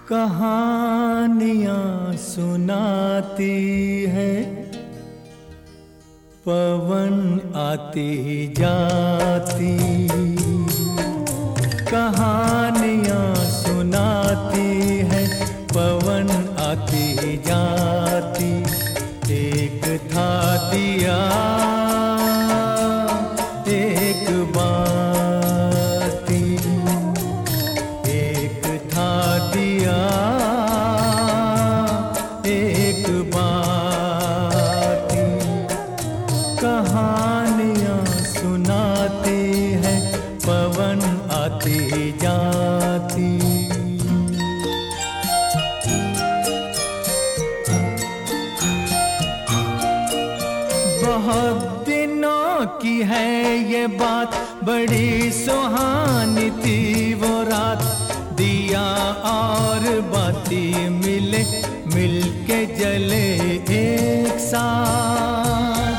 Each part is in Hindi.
कहानियाँ सुनाती है, पवन आती जाती। कहानियाँ सुनाती है, पवन आती जाती। एक था दिया एक बाती, एक था दिया एक बाती। कहानियाँ सुनाती है, पवन आती जाती। बहुत दिनों की है ये बात, बड़ी सुहानी थी वो रात। दिया और बाती मिले, मिलके जले एक साथ।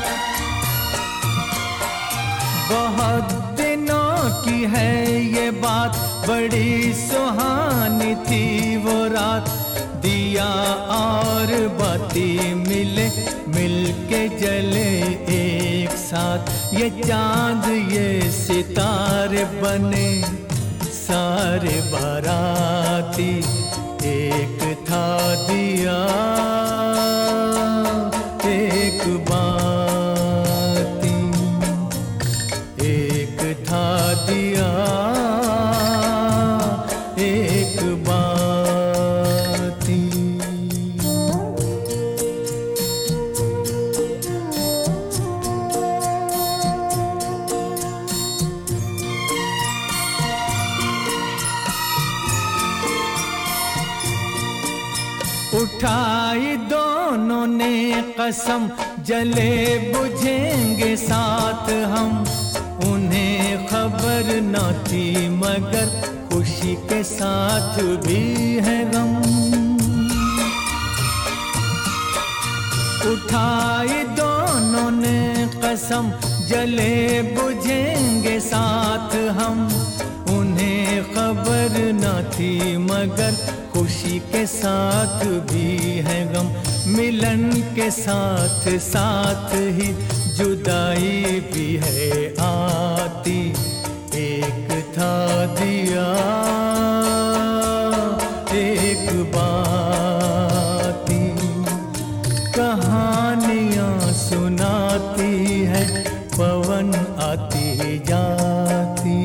बहुत दिनों की है ये बात, बड़ी सुहानी थी वो रात। दिया और बाती मिले, मिलके जले एक साथ। ये चांद ये सितारे बने सारे बाराती। एक था दिया एक बाती, एक था दिया एक बाती। उठाई दोनों ने कसम, जले बुझेंगे साथ हम। उन्हें खबर न थी मगर खुशी के साथ भी है गम। उठाई दोनों ने कसम, जले बुझेंगे साथ हम। उन्हें खबर न थी मगर खुशी के साथ भी है गम। मिलन के साथ साथ ही जुदाई भी है आती। एक था दिया एक बाती। कहानियाँ सुनाती है, पवन आती जाती।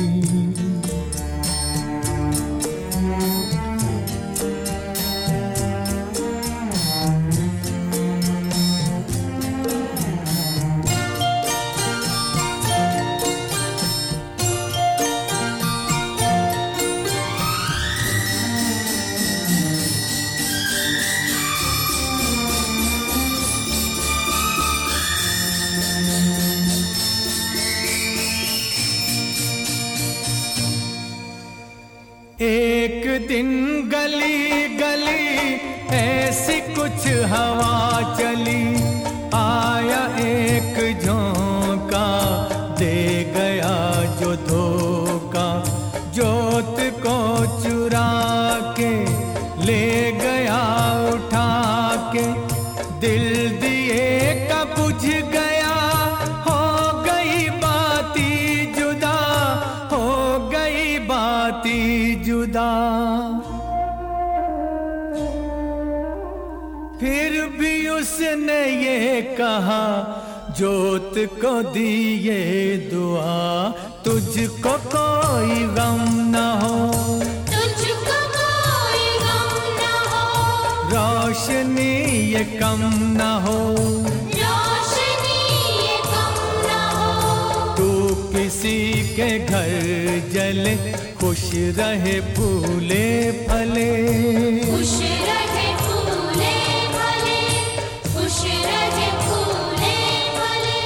एक दिन गली गली ऐसी कुछ हवा चली। आया एक झोंका, दे गया जो धोखा। जोत को चुरा के ले गया उठा के। दिल दिए का बुझ गया, हो गई बाती जुदा, हो गई बाती जुदा। फिर भी उसने ये कहा, जोत को दिए दुआ। तुझको कोई गम न हो, तुझको कोई गम न हो। रोशनी ये कम न हो, रोशनी ये कम न हो। तू किसी के घर जले, खुश रहे फूले फले। खुश रहे फूले फले, खुश रहे फूले फले।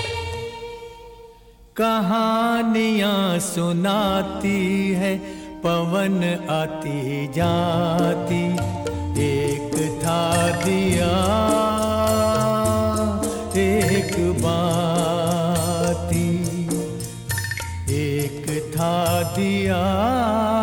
कहानियाँ सुनाती है, पवन आती जाती। एक था दिया एक बाती, एक था दिया